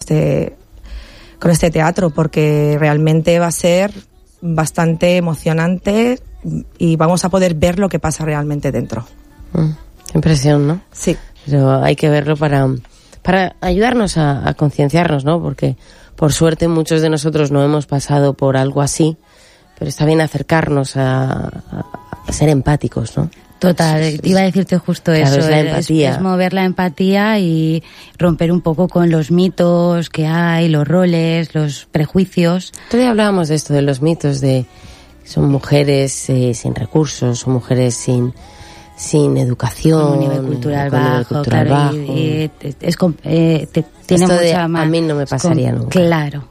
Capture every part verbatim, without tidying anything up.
este, con este teatro, porque realmente va a ser bastante emocionante y vamos a poder ver lo que pasa realmente dentro. Mm, impresión, ¿no? Sí. Pero hay que verlo para, para ayudarnos a, a concienciarnos, ¿no? Porque, por suerte, muchos de nosotros no hemos pasado por algo así, pero está bien acercarnos a, a, a ser empáticos, ¿no? Total, es, iba a decirte justo claro, eso, es la empatía. Es, es mover la empatía y romper un poco con los mitos que hay, los roles, los prejuicios. Todavía hablábamos de esto, de los mitos, de son mujeres eh, sin recursos, son mujeres sin sin educación, con un nivel cultural bajo, nivel cultural claro, bajo. Y, y, es, eh, te, tiene esto mucha de, más. A mí no me pasaría con, nunca. Claro.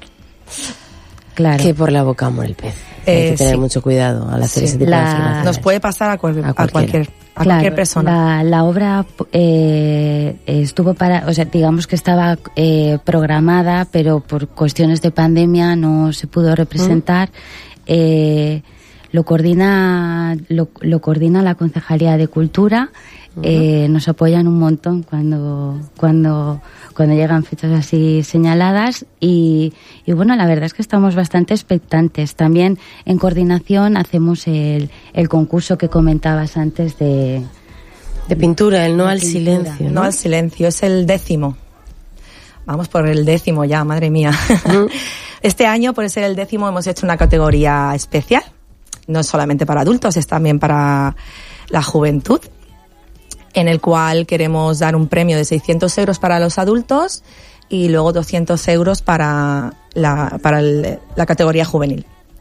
Claro. Que por la boca muere el pez. Eh, Hay que tener sí. mucho cuidado al hacer Sí, ese tipo la... de afirmaciones. Nos puede pasar a, cual, a, a cualquier a claro, cualquier persona. La, la obra eh, estuvo para, o sea, digamos que estaba eh, programada, pero por cuestiones de pandemia no se pudo representar. ¿Mm? Eh, lo coordina, lo, lo coordina la Concejalía de Cultura. Uh-huh. Eh, nos apoyan un montón cuando cuando cuando llegan fechas así señaladas y, y bueno, la verdad es que estamos bastante expectantes. También en coordinación hacemos el, el concurso que comentabas antes de de pintura, el no al pintura. silencio, ¿no? No al silencio, es el décimo. Vamos por el décimo ya, madre mía. Uh-huh. Este año, por ser el décimo, hemos hecho una categoría especial. No es solamente para adultos, es también para la juventud, en el cual queremos dar un premio de seiscientos euros para los adultos y luego doscientos euros para la, para el, la categoría juvenil.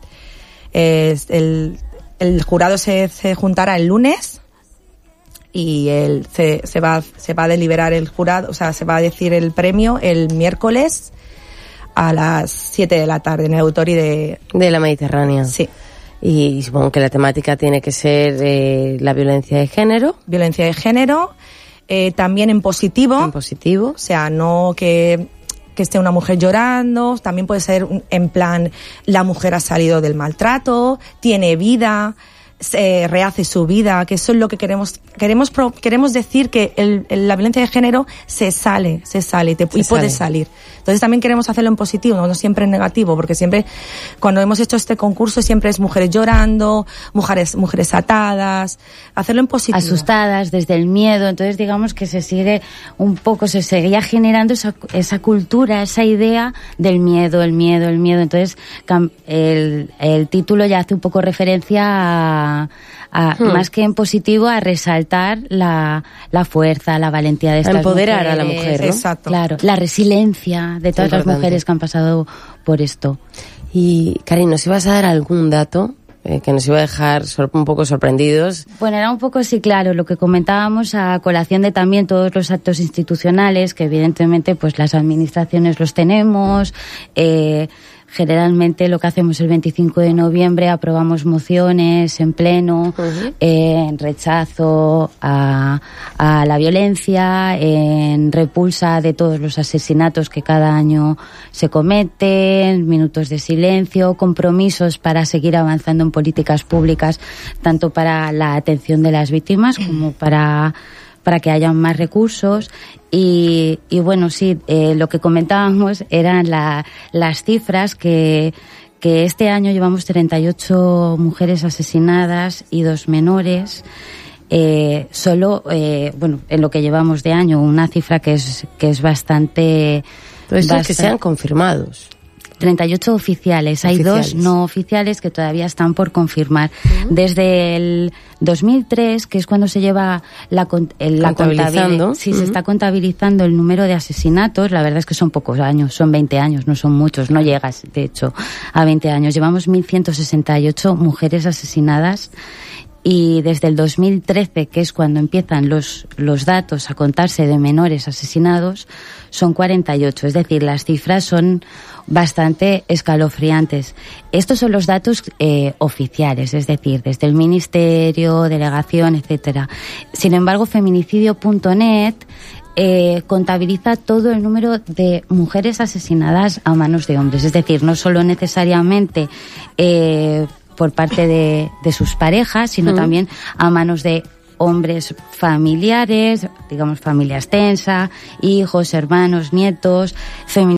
Es el, el jurado se, se juntará el lunes y el, se, se, va, se va a deliberar el jurado, o sea, se va a decir el premio el miércoles a las siete de la tarde en el auditorio de... De la Mediterránea. Sí. Y supongo que la temática tiene que ser eh, la violencia de género. Violencia de género, eh, también en positivo. En positivo. O sea, no que, que esté una mujer llorando, también puede ser en plan, la mujer ha salido del maltrato, tiene vida, se rehace su vida, que eso es lo que queremos, queremos, queremos decir que el, el, la violencia de género se sale, se sale, te, se y sale. Puede salir. Entonces también queremos hacerlo en positivo, no, no siempre en negativo, porque siempre, cuando hemos hecho este concurso, siempre es mujeres llorando, mujeres, mujeres atadas, hacerlo en positivo. Asustadas desde el miedo, entonces digamos que se sigue un poco, se seguía generando esa, esa cultura, esa idea del miedo, el miedo, el miedo, entonces el, el título ya hace un poco referencia a, a hmm. más que en positivo, a resaltar la, la fuerza, la valentía de estas mujeres. Empoderar a la mujer, ¿no? Exacto. Claro, la resiliencia de todas las mujeres que han pasado por esto. Y, Karin, ¿nos ibas a dar algún dato eh, que nos iba a dejar sor- un poco sorprendidos? Bueno, era un poco, sí, claro, lo que comentábamos a colación de también todos los actos institucionales, que evidentemente pues las administraciones los tenemos, eh, generalmente lo que hacemos el veinticinco de noviembre, aprobamos mociones en pleno, uh-huh. eh, en rechazo a, a la violencia, en repulsa de todos los asesinatos que cada año se cometen, minutos de silencio, compromisos para seguir avanzando en políticas públicas, tanto para la atención de las víctimas como para para que haya más recursos y, y bueno, sí, eh, lo que comentábamos eran la, las cifras que, que este año llevamos treinta y ocho mujeres asesinadas y dos menores. Eh, solo, eh, bueno, en lo que llevamos de año, una cifra que es, que es bastante... Pero eso es que sean confirmados. treinta y ocho oficiales. Hay oficiales. dos no oficiales que todavía están por confirmar. Uh-huh. Desde el dos mil tres, que es cuando se lleva la, el, la contabilizando. Sí, uh-huh. se está contabilizando el número de asesinatos. La verdad es que son pocos años, son veinte años, no son muchos. No llegas, de hecho, a veinte años. Llevamos mil ciento sesenta y ocho mujeres asesinadas. Y desde el dos mil trece, que es cuando empiezan los, los datos a contarse de menores asesinados, son cuarenta y ocho. Es decir, las cifras son bastante escalofriantes. Estos son los datos eh, oficiales, es decir, desde el Ministerio, Delegación, etcétera. Sin embargo, feminicidio punto net eh, contabiliza todo el número de mujeres asesinadas a manos de hombres. Es decir, no solo necesariamente... Eh, por parte de, de sus parejas, sino uh-huh. también a manos de hombres familiares, digamos familia extensa, hijos, hermanos, nietos, feministas.